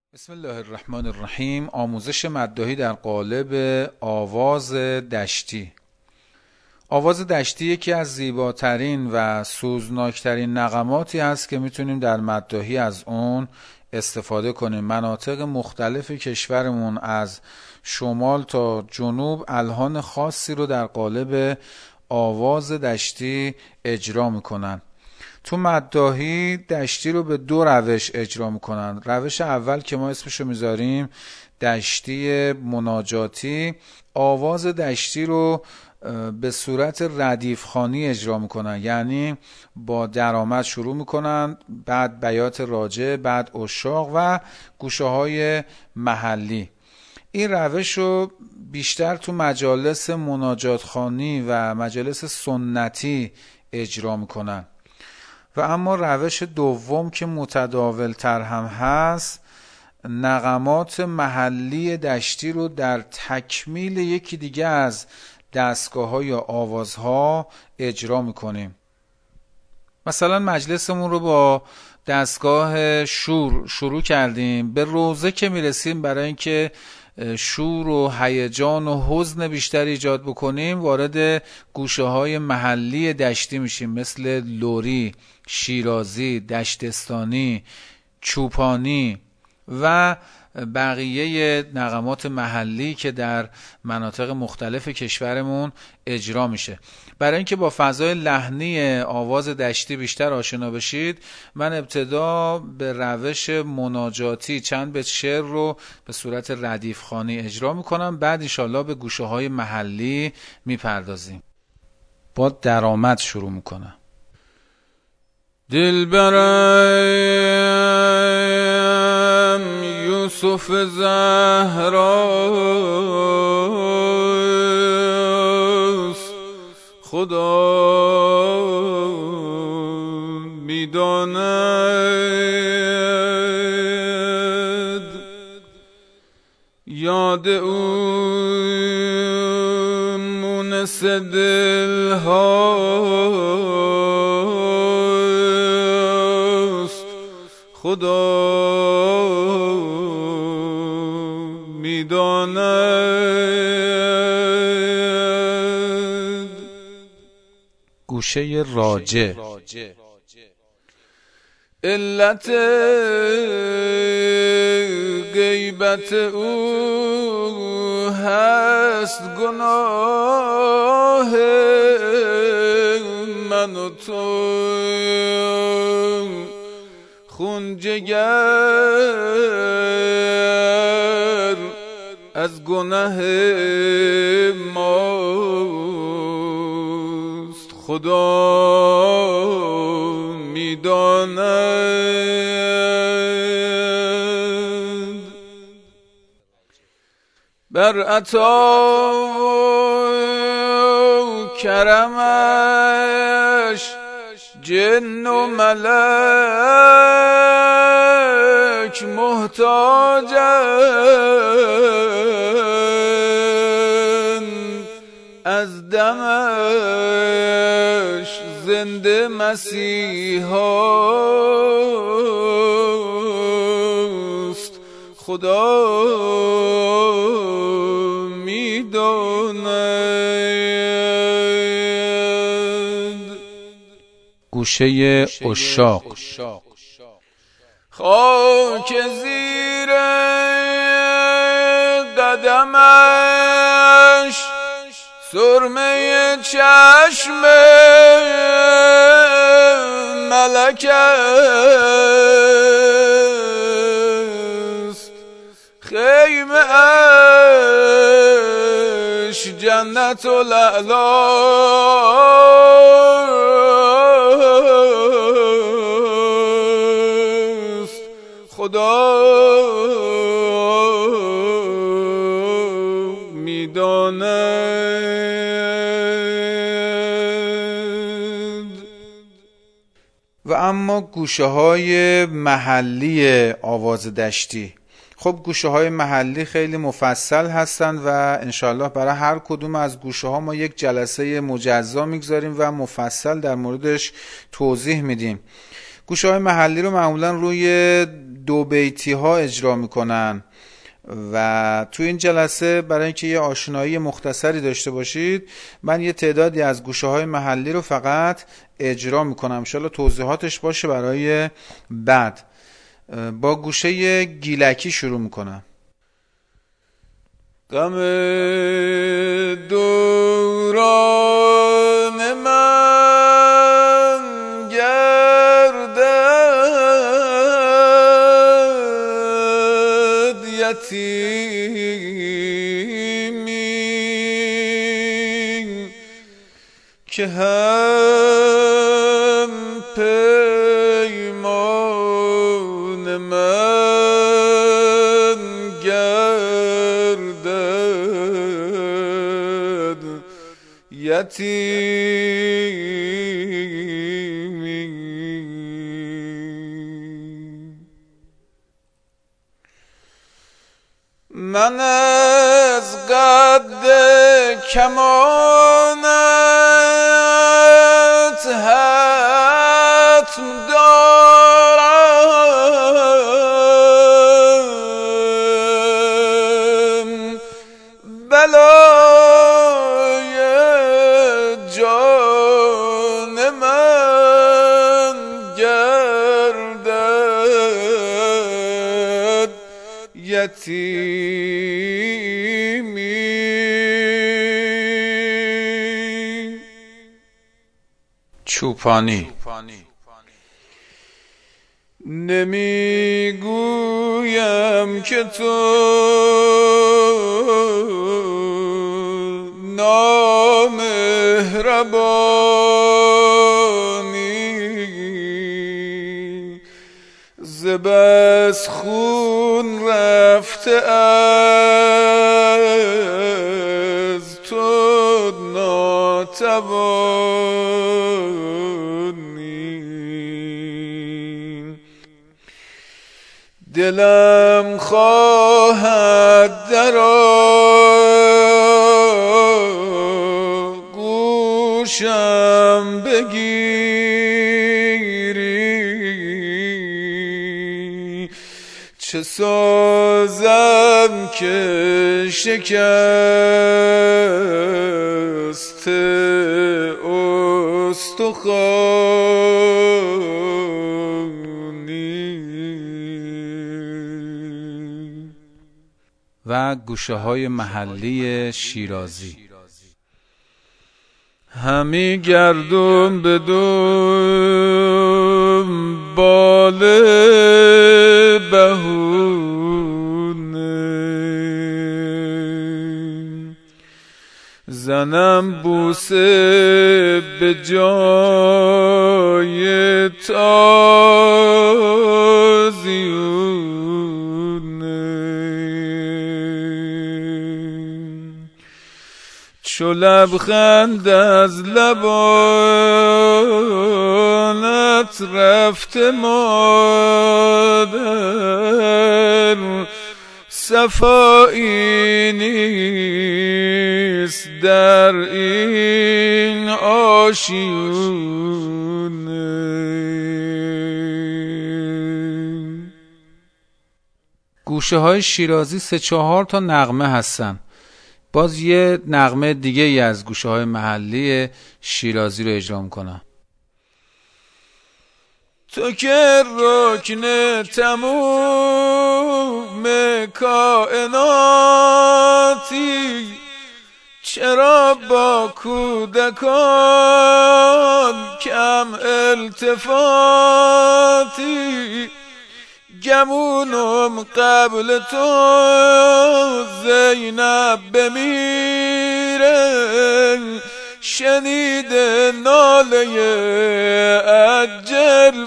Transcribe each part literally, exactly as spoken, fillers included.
بسم الله الرحمن الرحیم. آموزش مداحی در قالب آواز دشتی. آواز دشتی یکی از زیباترین و سوزناکترین نغماتی هست که میتونیم در مداحی از اون استفاده کنیم. مناطق مختلف کشورمون از شمال تا جنوب الحان خاصی رو در قالب آواز دشتی اجرا میکنن. تو مداحی دشتی رو به دو روش اجرا میکنن. روش اول که ما اسمشو میذاریم دشتی مناجاتی، آواز دشتی رو به صورت ردیف خوانی اجرا میکنن، یعنی با درآمد شروع میکنن، بعد بیات راجع، بعد عشاق و گوشه های محلی. این روش رو بیشتر تو مجالس مناجات خوانی و مجالس سنتی اجرا میکنن. و اما روش دوم که متداول تر هم هست، نغمات محلی دشتی رو در تکمیل یکی دیگه از دستگاه ها یا آوازها اجرا میکنیم. مثلا مجلسمون رو با دستگاه شور شروع کردیم، به روزه که میرسیم برای اینکه شور و هیجان و حزن بیشتر ایجاد بکنیم وارد گوشه های محلی دشتی میشیم، مثل لری، شیرازی، دشتستانی، چوپانی و بقیه نغمات محلی که در مناطق مختلف کشورمون اجرا میشه. برای اینکه با فضای لحنی آواز دشتی بیشتر آشنا بشید، من ابتدا به روش مناجاتی چند بیت شعر رو به صورت ردیف خوانی اجرا میکنم، بعد انشالله به گوشه های محلی میپردازیم. با درآمد شروع میکنم. دلبرم یوسف زهراست، خدا میداند یاد او مونس دل هاست، خدا میداند. گوشه راجع. علت غیبت او هست گناه من و تو، خون جگر از گناه ماست، خدا میداند. بر عطا و کرمش جن و ملک محتاجند، از دمش زنده مسیحاست، خدا میداند. گوشه عشاق. خاک زیر قدمش سرمه چشم ملک است، خیمه اش جنت الاعلاست، خدا میداند. و اما گوشه های محلی آواز دشتی. خب گوشه های محلی خیلی مفصل هستن و انشالله برای هر کدوم از گوشه ها ما یک جلسه مجزا میگذاریم و مفصل در موردش توضیح میدیم. گوشه های محلی رو معمولا روی دو بیتی ها اجرا میکنن و تو این جلسه برای اینکه یه آشنایی مختصری داشته باشید من یه تعدادی از گوشه های محلی رو فقط اجرا میکنم، انشالله توضیحاتش باشه برای بعد. با گوشه گیلکی شروع میکنم. غم دوران من گردد یتیمی که هم پیمان من گردد یتیمی. من از قد کمانت حتم دارم بلای جان من گردد یتیمی. چوپانی. نمیگویم که تو نامهربانی ز بس خون رفته از تو ناتوانی. دلم خواهد در آغوشم بگیری چه سازم که شکست استخوانی. و گوشه های محلی شیرازی. همی گردم به دنبال بهونه زنم بوسه به جای تازیونه چو لبخند از لبانت رفته مادر صفایی نیست در این آشیونه. گوشه های شیرازی سه چهار تا نغمه هستن. باز یه نغمه دیگه ای از گوشه های محلی شیرازی رو اجرا میکنم. تو که رکن تموم کائناتی چرا با کودکان کم التفاتی گمونم قبل تو زینب بمیره شنیده ناله عجل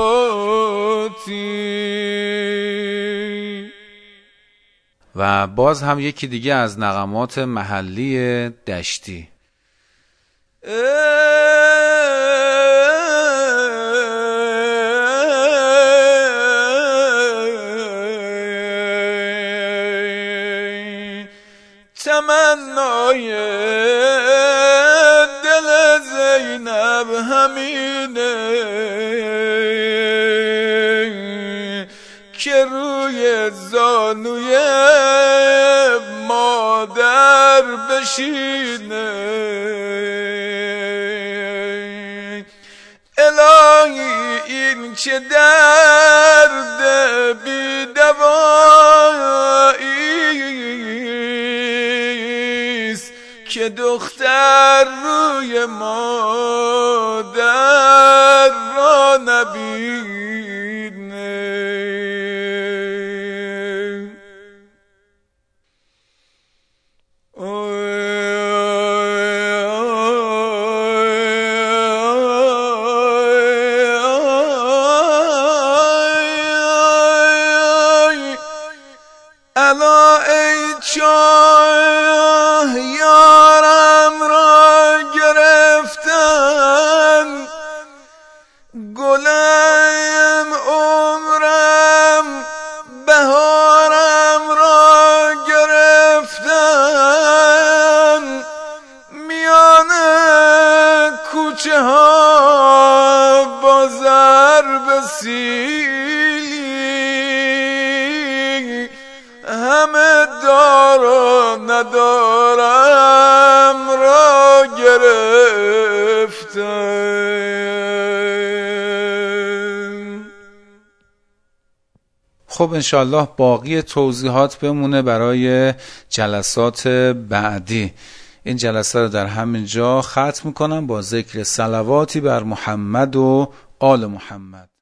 وفاتی. و باز هم یکی دیگه از نغمات محلی دشتی. تمنای دل زینب همینه زانوی مادر بشینه. الهی این چه درد بی دواییست که دختر روی مادر را نبینه. الا ای چاه یارم را گرفتن، گلم عمرم بهارم را گرفتن، میان کوچه ها با ضرب سیلی همه دار و ندارم را گرفتن. خب انشالله باقی توضیحات بمونه برای جلسات بعدی. این جلسه رو در همین جا ختم میکنم با ذکر صلواتی بر محمد و آل محمد.